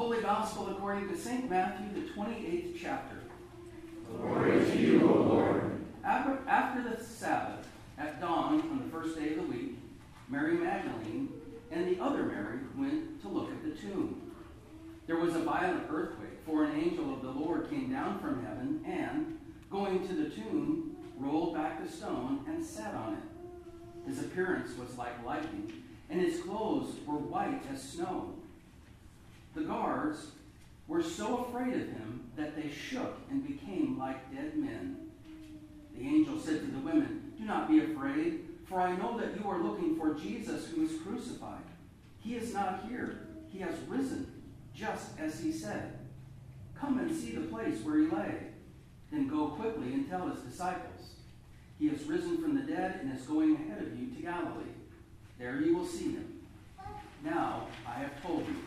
Holy Gospel according to St. Matthew, the 28th chapter. Glory to you, O Lord. After the Sabbath, at dawn on the first day of the week, Mary Magdalene and the other Mary went to look at the tomb. There was a violent earthquake, for an angel of the Lord came down from heaven and, going to the tomb, rolled back the stone and sat on it. His appearance was like lightning, and his clothes were white as snow. The guards were so afraid of him that they shook and became like dead men. The angel said to the women, "Do not be afraid, for I know that you are looking for Jesus who was crucified. He is not here. He has risen, just as he said. Come and see the place where he lay. Then go quickly and tell his disciples. He has risen from the dead and is going ahead of you to Galilee. There you will see him. Now I have told you."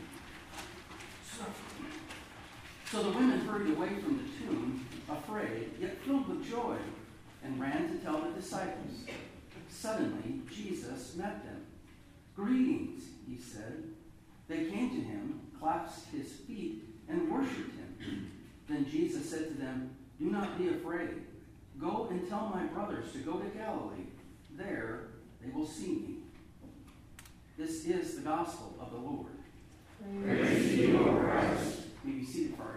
So the women hurried away from the tomb, afraid, yet filled with joy, and ran to tell the disciples. Suddenly Jesus met them. "Greetings," he said. They came to him, clasped his feet, and worshipped him. Then Jesus said to them, "Do not be afraid. Go and tell my brothers to go to Galilee. There they will see me." This is the gospel of the Lord. Praise to you, O Christ. You may be seated for our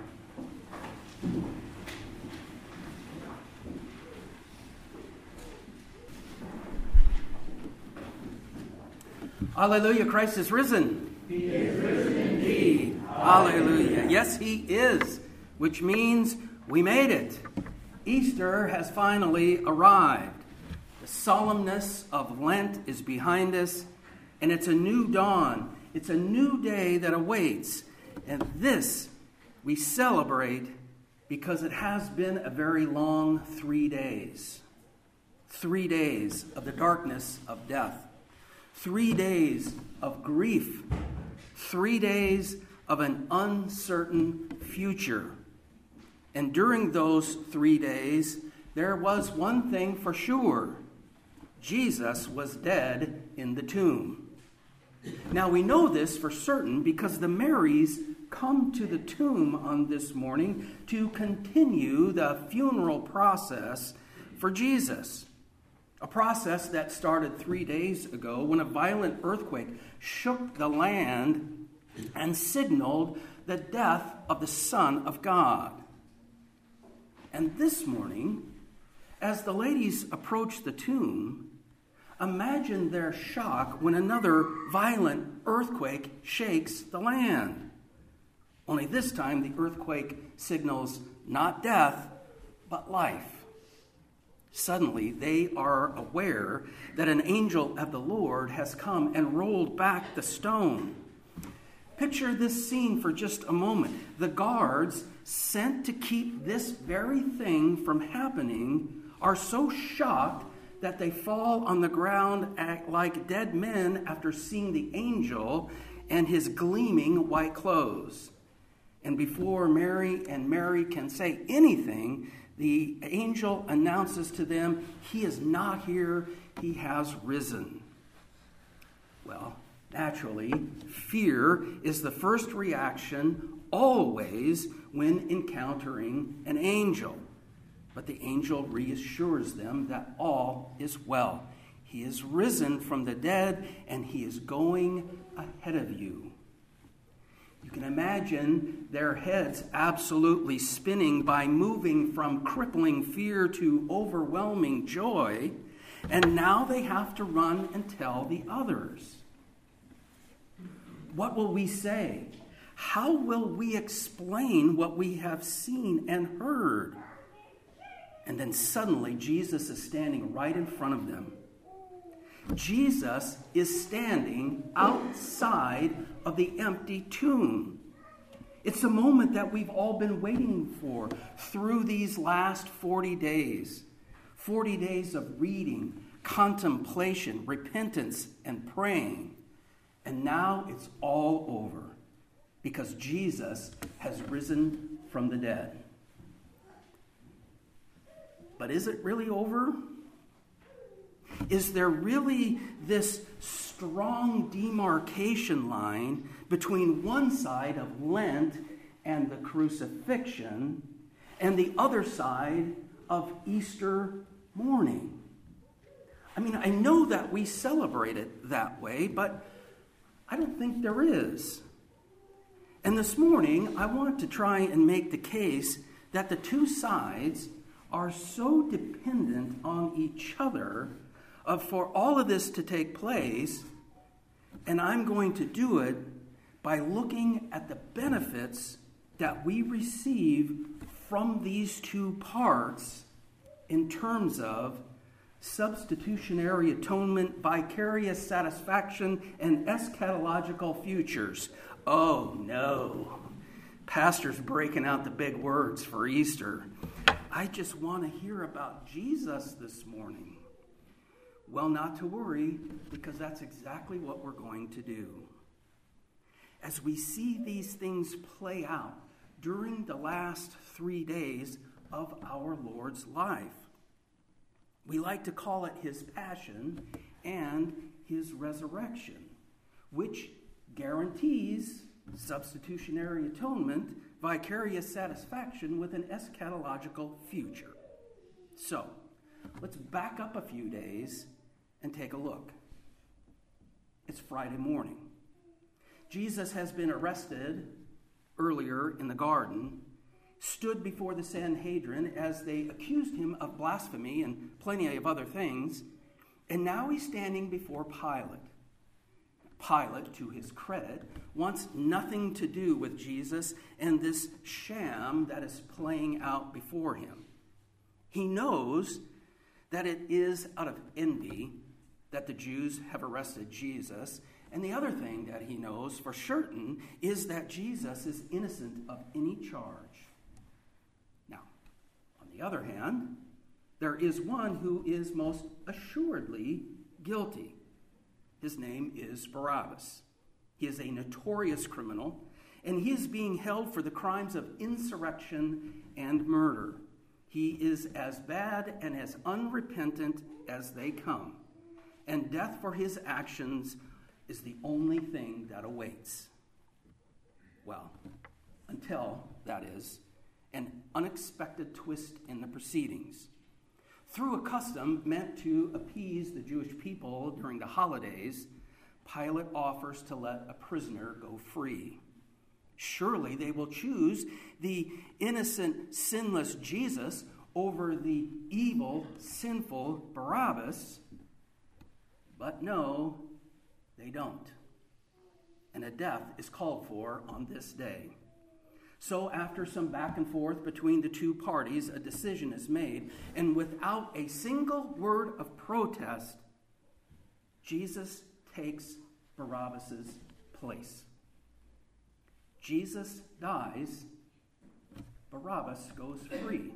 Hallelujah, Christ is risen. He is risen indeed. Hallelujah. Yes, he is, which means we made it. Easter has finally arrived. The solemnness of Lent is behind us, and it's a new dawn. It's a new day that awaits. And this we celebrate because it has been a very long 3 days. 3 days of the darkness of death. 3 days of grief. 3 days of an uncertain future. And during those 3 days, there was one thing for sure. Jesus was dead in the tomb. Now we know this for certain because the Marys come to the tomb on this morning to continue the funeral process for Jesus. A process that started 3 days ago when a violent earthquake shook the land and signaled the death of the Son of God. And this morning, as the ladies approach the tomb, imagine their shock when another violent earthquake shakes the land. Only this time the earthquake signals not death, but life. Suddenly they are aware that an angel of the Lord has come and rolled back the stone. Picture this scene for just a moment. The guards sent to keep this very thing from happening are so shocked that they fall on the ground like dead men after seeing the angel and his gleaming white clothes. And before Mary can say anything, the angel announces to them, "He is not here, he has risen." Well, naturally, fear is the first reaction always when encountering an angel. But the angel reassures them that all is well. He is risen from the dead, and he is going ahead of you. You can imagine their heads absolutely spinning by moving from crippling fear to overwhelming joy, and now they have to run and tell the others. What will we say? How will we explain what we have seen and heard? And then suddenly Jesus is standing right in front of them. Jesus is standing outside of the empty tomb. It's a moment that we've all been waiting for through these last 40 days. 40 days of reading, contemplation, repentance, and praying. And now it's all over because Jesus has risen from the dead. But is it really over? is there really this strong demarcation line between one side of Lent and the crucifixion and the other side of Easter morning? I mean, I know that we celebrate it that way, but I don't think there is. And this morning, I want to try and make the case that the two sides are so dependent on each other for all of this to take place, and I'm going to do it by looking at the benefits that we receive from these two parts in terms of substitutionary atonement, vicarious satisfaction, and eschatological futures. Oh no, pastor's breaking out the big words for Easter. I just want to hear about Jesus this morning. Well, not to worry, because that's exactly what we're going to do. As we see these things play out during the last 3 days of our Lord's life, we like to call it his passion and his resurrection, which guarantees substitutionary atonement, vicarious satisfaction with an eschatological future. So, let's back up a few days and take a look. It's Friday morning. Jesus has been arrested earlier in the garden, stood before the Sanhedrin as they accused him of blasphemy and plenty of other things, and now he's standing before Pilate. Pilate, to his credit, wants nothing to do with Jesus and this sham that is playing out before him. He knows that it is out of envy that the Jews have arrested Jesus, and the other thing that he knows for certain is that Jesus is innocent of any charge. Now, on the other hand, there is one who is most assuredly guilty. His name is Barabbas. He is a notorious criminal, and he is being held for the crimes of insurrection and murder. He is as bad and as unrepentant as they come, and death for his actions is the only thing that awaits. Well, until, that is, an unexpected twist in the proceedings. Through a custom meant to appease the Jewish people during the holidays, Pilate offers to let a prisoner go free. Surely they will choose the innocent, sinless Jesus over the evil, sinful Barabbas. But no, they don't. And a death is called for on this day. So after some back and forth between the two parties, a decision is made, and without a single word of protest, Jesus takes Barabbas' place. Jesus dies, Barabbas goes free.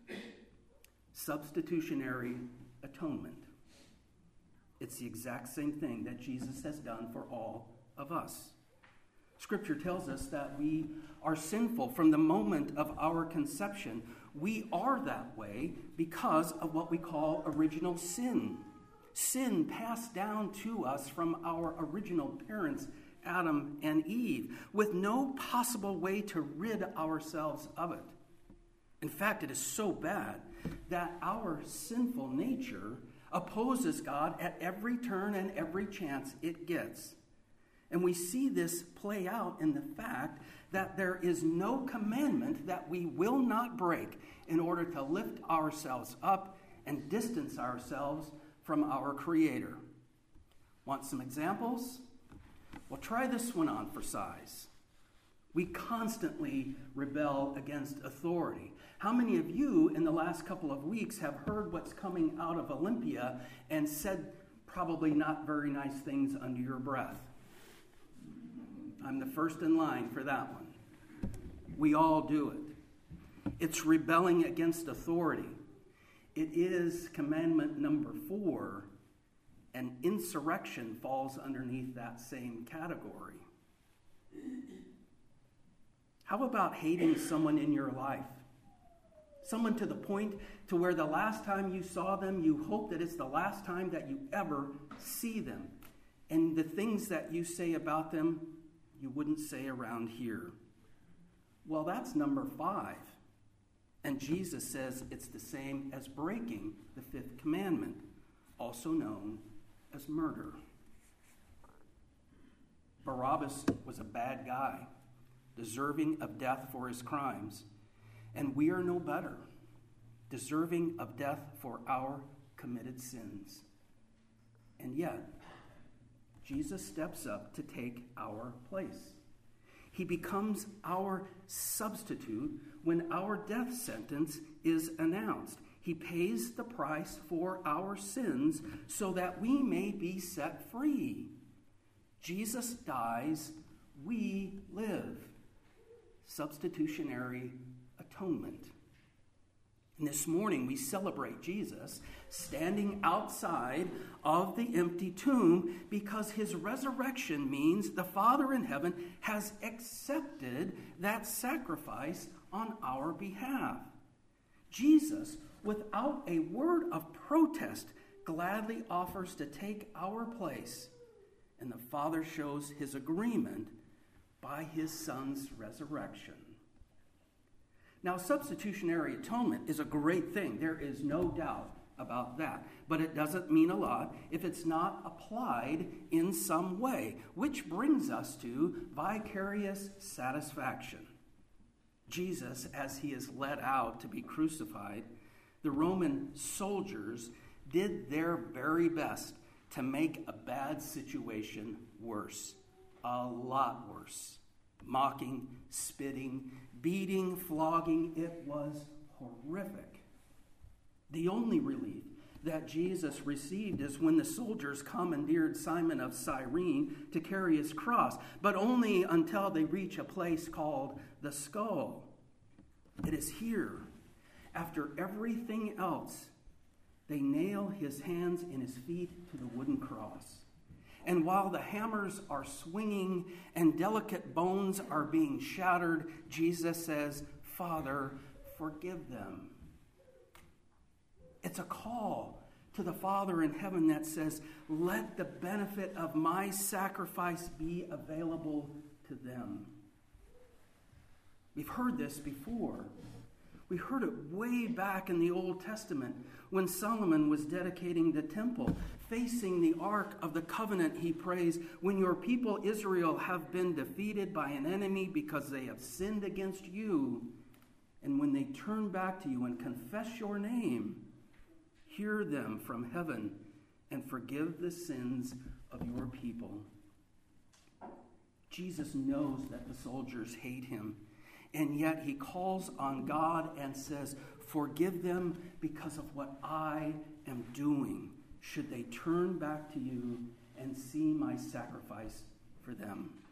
Substitutionary atonement. It's the exact same thing that Jesus has done for all of us. Scripture tells us that we are sinful from the moment of our conception. We are that way because of what we call original sin. Sin passed down to us from our original parents, Adam and Eve, with no possible way to rid ourselves of it. In fact, it is so bad that our sinful nature opposes God at every turn and every chance it gets. And we see this play out in the fact that there is no commandment that we will not break in order to lift ourselves up and distance ourselves from our Creator. Want some examples? Well, try this one on for size. We constantly rebel against authority. How many of you in the last couple of weeks have heard what's coming out of Olympia and said probably not very nice things under your breath? I'm the first in line for that one. We all do it. It's rebelling against authority. It is commandment number 4, and insurrection falls underneath that same category. How about hating someone in your life? Someone to the point to where the last time you saw them, you hope that it's the last time that you ever see them. And the things that you say about them, you wouldn't say around here. Well, that's number 5. And Jesus says it's the same as breaking the 5th commandment, also known as murder. Barabbas was a bad guy, deserving of death for his crimes. And we are no better, deserving of death for our committed sins. And yet, Jesus steps up to take our place. He becomes our substitute when our death sentence is announced. He pays the price for our sins so that we may be set free. Jesus dies, we live. Substitutionary atonement. And this morning we celebrate Jesus standing outside of the empty tomb because his resurrection means the Father in heaven has accepted that sacrifice on our behalf. Jesus, without a word of protest, gladly offers to take our place, and the Father shows his agreement by his Son's resurrection. Now, substitutionary atonement is a great thing. There is no doubt about that. But it doesn't mean a lot if it's not applied in some way, which brings us to vicarious satisfaction. Jesus, as he is led out to be crucified, the Roman soldiers did their very best to make a bad situation worse, a lot worse. Mocking, spitting, beating, flogging. It was horrific. The only relief that Jesus received is when the soldiers commandeered Simon of Cyrene to carry his cross, but only until they reach a place called the Skull. It is here, after everything else, they nail his hands and his feet to the wooden cross. And while the hammers are swinging and delicate bones are being shattered, Jesus says, "Father, forgive them." It's a call to the Father in heaven that says, let the benefit of my sacrifice be available to them. We've heard this before. We heard it way back in the Old Testament when Solomon was dedicating the temple. Facing the Ark of the Covenant, he prays, when your people Israel have been defeated by an enemy because they have sinned against you, and when they turn back to you and confess your name, hear them from heaven and forgive the sins of your people. Jesus knows that the soldiers hate him. And yet he calls on God and says, forgive them because of what I am doing, should they turn back to you and see my sacrifice for them.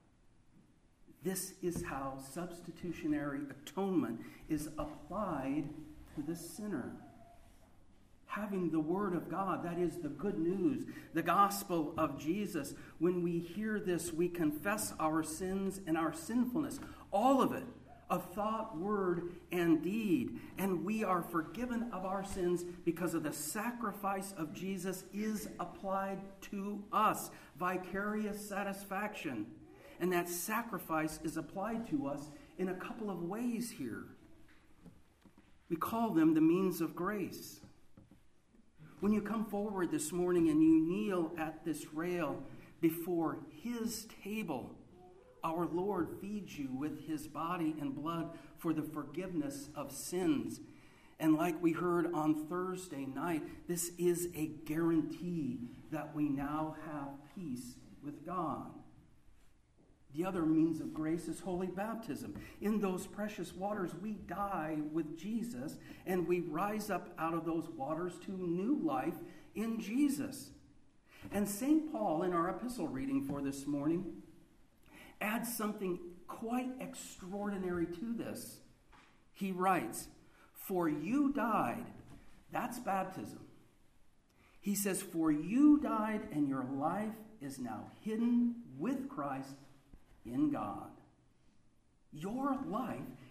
This is how substitutionary atonement is applied to the sinner. Having the Word of God, that is the good news, the gospel of Jesus. When we hear this, we confess our sins and our sinfulness, all of it, of thought, word, and deed. And we are forgiven of our sins because of the sacrifice of Jesus is applied to us. Vicarious satisfaction. And that sacrifice is applied to us in a couple of ways here. We call them the means of grace. When you come forward this morning and you kneel at this rail before his table, our Lord feeds you with his body and blood for the forgiveness of sins. And like we heard on Thursday night, this is a guarantee that we now have peace with God. The other means of grace is holy baptism. In those precious waters, we die with Jesus, and we rise up out of those waters to new life in Jesus. And St. Paul, in our epistle reading for this morning, adds something quite extraordinary to this. He writes, "For you died," that's baptism. He says, "For you died, and your life is now hidden with Christ in God." Your life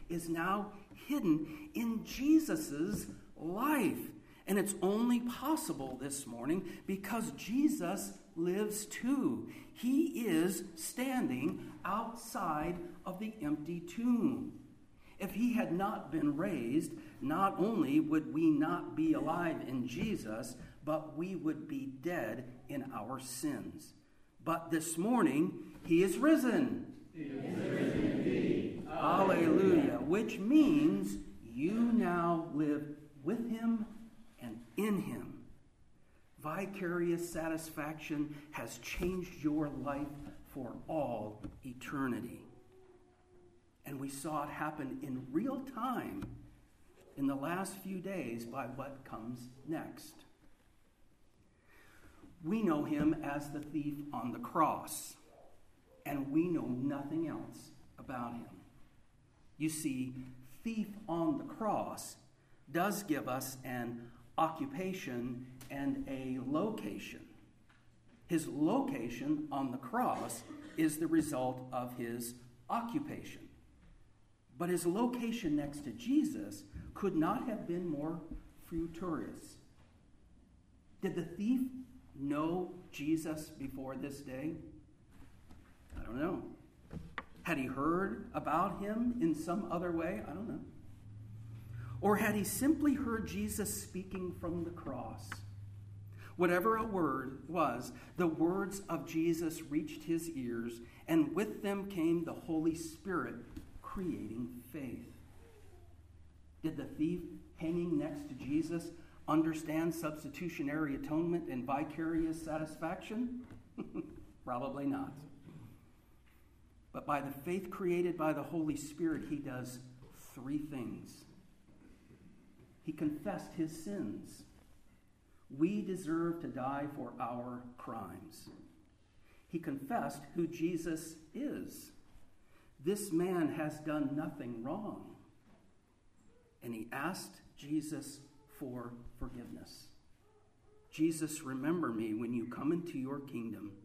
is now hidden in Jesus' life. And it's only possible this morning because Jesus lives too. He is standing outside of the empty tomb. If he had not been raised, not only would we not be alive in Jesus, but we would be dead in our sins. But this morning, he is risen. He is risen indeed. Hallelujah. Which means you now live with him and in him. Vicarious satisfaction has changed your life for all eternity. And we saw it happen in real time in the last few days by what comes next. We know him as the thief on the cross, and we know nothing else about him. You see, thief on the cross does give us an occupation and a location. His location on the cross is the result of his occupation. But his location next to Jesus could not have been more fortuitous. Did the thief know Jesus before this day? I don't know. Had he heard about him in some other way? I don't know. Or had he simply heard Jesus speaking from the cross? Whatever a word was, the words of Jesus reached his ears, and with them came the Holy Spirit, creating faith. Did the thief hanging next to Jesus understand substitutionary atonement and vicarious satisfaction? Probably not. But by the faith created by the Holy Spirit, he does three things. He confessed his sins. We deserve to die for our crimes. He confessed who Jesus is. This man has done nothing wrong. And he asked Jesus for forgiveness. Jesus, remember me when you come into your kingdom.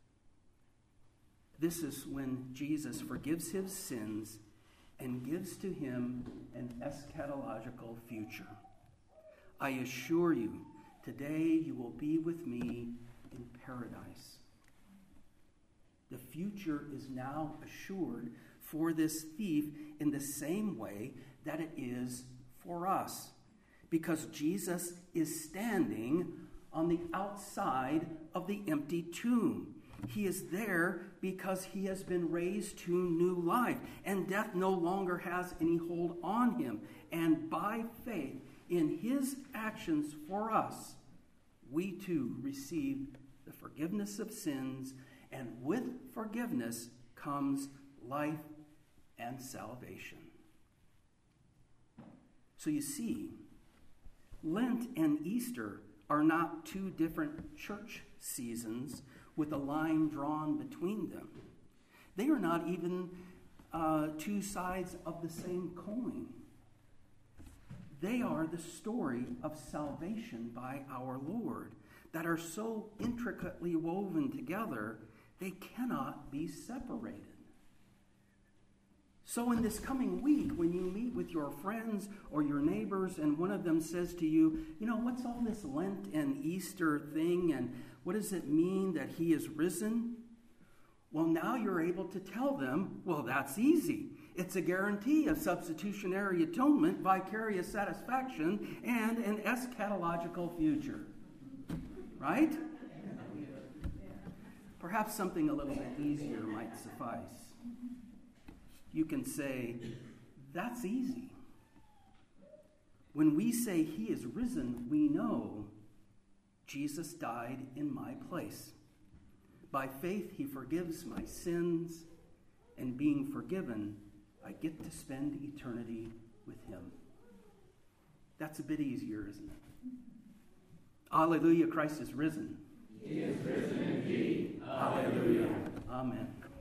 This is when Jesus forgives his sins and gives to him an eschatological future. I assure you, today you will be with me in paradise. The future is now assured for this thief in the same way that it is for us, because Jesus is standing on the outside of the empty tomb. He is there because he has been raised to new life, and death no longer has any hold on him. And by faith in his actions for us, we too receive the forgiveness of sins, and with forgiveness comes life and salvation. So you see, Lent and Easter are not two different church seasons with a line drawn between them. They are not even two sides of the same coin. They are the story of salvation by our Lord that are so intricately woven together, they cannot be separated. So in this coming week, when you meet with your friends or your neighbors and one of them says to you, what's all this Lent and Easter thing, and what does it mean that he is risen? Well, now you're able to tell them, well, that's easy. It's a guarantee of substitutionary atonement, vicarious satisfaction, and an eschatological future. Right? Perhaps something a little bit easier might suffice. You can say, that's easy. When we say he is risen, we know Jesus died in my place. By faith, he forgives my sins, and being forgiven, I get to spend eternity with him. That's a bit easier, isn't it? Hallelujah, Christ is risen. He is risen indeed. Hallelujah. Amen.